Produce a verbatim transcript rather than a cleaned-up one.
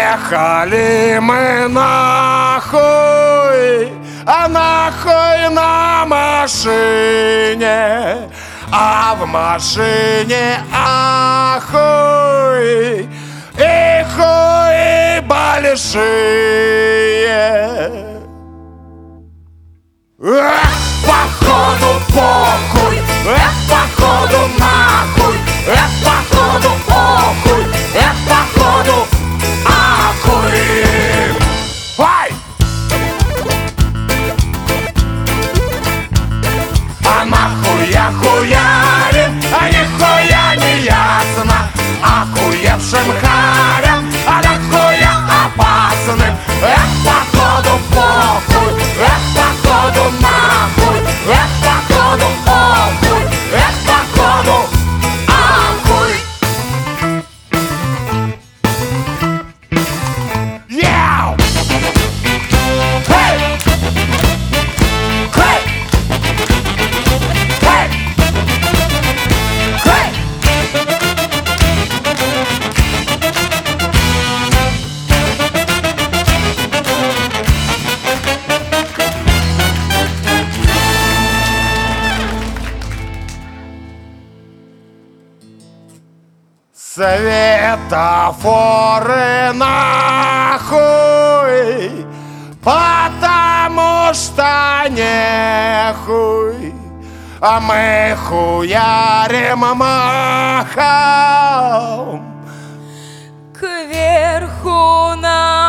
Ехали мы нахуй, а нахуй на машине, а в машине ахуй и хуи большие. Эх, походу похуй, эх, походу нахуй, эх, походу похуй, эх, походу ахуй. Ай! А нахуя хуярим, а нихуя не ясно, охуевшим харям, а нахуя опасным. Эх, походу похуй, эх, походу нахуй, эх, походу похуй, эх, походу ахуй. Яу! Хей! Хей! Хей! Хей! Светофоры нахуй, потому что нехуй, а мы хуярим махом кверху на